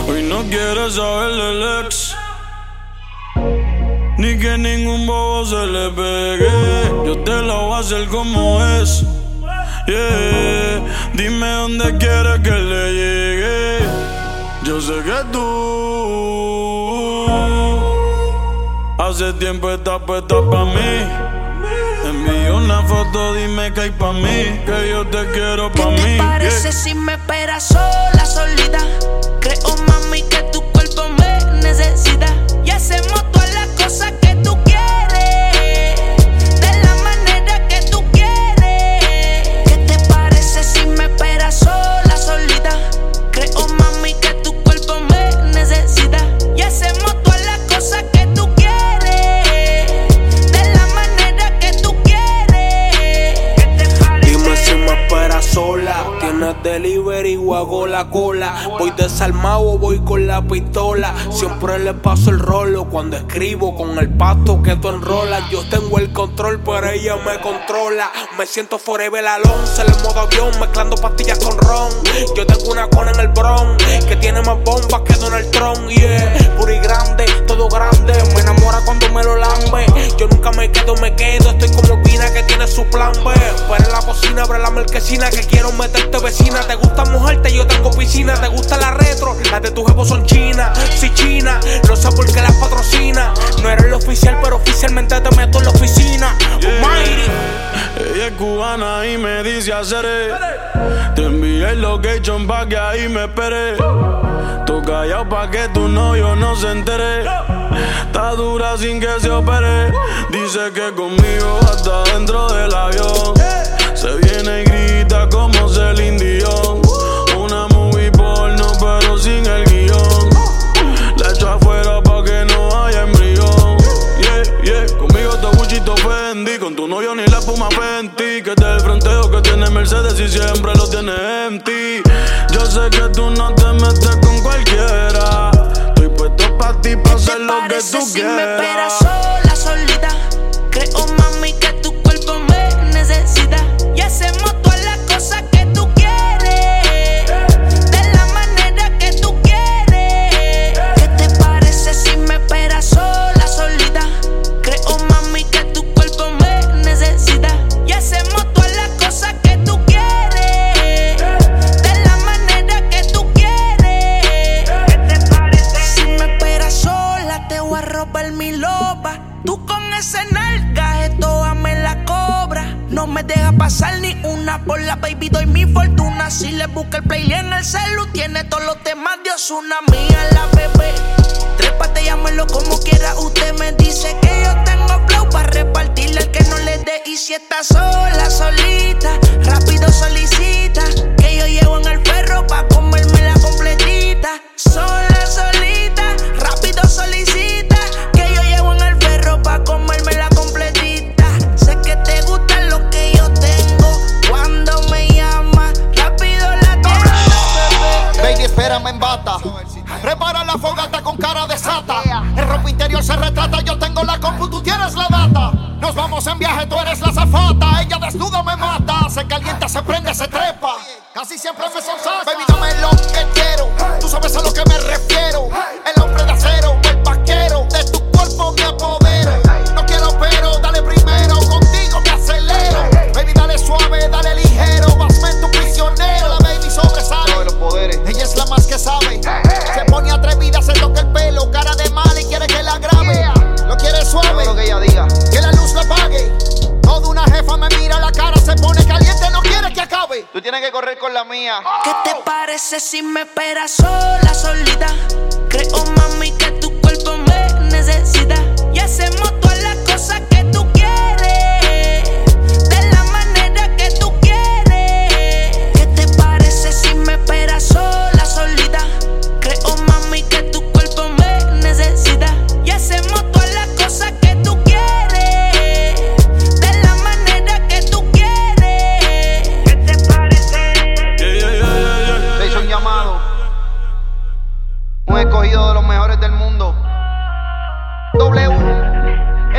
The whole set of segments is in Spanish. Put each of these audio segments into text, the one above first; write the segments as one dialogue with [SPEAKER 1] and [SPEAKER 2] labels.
[SPEAKER 1] Hoy no quiere saber del ex, ni que ningún bobo se le pegue. Yo te lo voy a hacer como es. Yeah. Dime dónde quieres que le llegue. Yo sé que tú hace tiempo estás puesta pa' mí. Envío una foto, dime que hay pa' mí, que yo te quiero pa' mí.
[SPEAKER 2] ¿Qué te parece si me esperas sola, solita? Creo, mami, que tu cuerpo me necesita. Y hacemos todas las cosas que tú quieres, de la manera que tú quieres. ¿Qué te parece si me esperas sola, solita? Creo, mami, que tu cuerpo me necesita. Y hacemos todas las cosas que tú quieres, de la manera que tú quieres.
[SPEAKER 3] Dime si me esperas sola. Tienes delivery o hago la cola. Voy desarmado o voy con la pistola. Siempre le paso el rolo cuando escribo con el pasto que tú enrolas. Yo tengo el control, pero ella me controla. Me siento forever Alonso en el modo avión, mezclando pastillas con ron. Yo tengo una cona en el Bronx que tiene más bombas que Donald Trump. Yeah, puro y grande, todo grande. Me enamora cuando me lo lambe. Yo nunca me quedo. Estoy como Pina que tiene su plan B. Pero en la cocina abre la marquesina que quiero meterte vecina. Te gusta mojarte, yo tengo piscina. Te gusta la retro, las de tu jefe son chinas. Si china, no sé por qué las patrocina. No eres el oficial, pero oficialmente te meto en la oficina.
[SPEAKER 1] Ella es cubana y me dice hacer. Te envié el location pa' que ahí me espere. Tú callado pa' que tu novio no se entere. Está dura sin que se opere. Dice que conmigo hasta dentro del avión. Se viene y grita como Celine Dion. Una movie porno pero sin el guión. La echo afuera pa' que no haya embrión. Yeah, yeah, conmigo te buchito Fendi. Con tu novio ni la espuma Fenty. Que te el fronteo que tiene Mercedes y siempre lo tiene empty. Yo sé que tú no te metes con cualquiera. Estoy puesto pa' ti, pa' hacer lo que tú
[SPEAKER 2] si
[SPEAKER 1] quieras.
[SPEAKER 2] Me esperas sola, solita. Creo, mami, que tu cuerpo me necesita. Y hacemos todas las cosas que tú quieres, de la manera que tú quieres. ¿Qué te parece si me esperas sola, solita? Creo, mami, que tu cuerpo me necesita. Y hacemos todas las cosas que tú quieres, de la manera que tú quieres. ¿Qué te parece? Si me esperas sola, te voy a robar mi loba. Tú con ese nalgaje toda me la cobra. No me deja pasar ni una por la baby, doy mi fortuna. Si le busca el playlist en el celu, tiene todos los temas de Ozuna. Mía la bebé, trépate, llámelo como quiera. Usted me dice que yo tengo flow para repartirle al que no le dé. Y si está sola, solita, rápido solicita, que yo llevo en el perro pa' comérmela completita. Sola, solita, rápido solicita, que yo llevo en el perro pa' comérmela completita. Sé que te gusta lo que yo tengo. Cuando me llama, rápido la tengo.
[SPEAKER 4] Baby, espérame en bata. Prepara la fogata con cara de sata. El ropa interior se retrata. Yo tengo la compu, tú tienes la data. Nos vamos en viaje, tú eres la azafata. Ella desnuda me mata. Se calienta, se prende, se trepa. Casi siempre me sonsata. Baby, dame lo que quiero. Tú sabes a lo que me refiero. El hombre de acero, el vaquero. De tu cuerpo me apodero. No quiero pero, dale primero. Contigo me acelero. Baby, dale suave, dale ligero. Hazme tu prisionero. La baby sobresale. No, los poderes. Ella es la más que sabe. Se pone atrevida, se toca el pelo. Cara de mal y quiere que la grabe. Lo quiere suave. Lo que ella diga. Que la luz la apague. Toda una jefa me mira la cara, se pone caliente, no quiere que acabe. Tú tienes que correr con la mía.
[SPEAKER 2] ¿Qué te parece si me esperas sola, solita? Creo, mami, que tu cuerpo me necesita. Y hacemos todas las cosas que tú quieres, de la manera que tú quieres. ¿Qué te parece si me esperas sola, solita? Creo, mami, que tu cuerpo me necesita. Y hacemos todas las cosas que tú quieres, de la manera que tú quieres. ¿Qué te parece?
[SPEAKER 4] Le hizo un llamado. Un escogido de los mejores del mundo. W.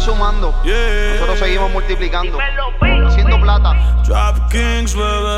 [SPEAKER 4] sumando, nosotros seguimos multiplicando, haciendo plata.
[SPEAKER 1] Trap Kings, bebé.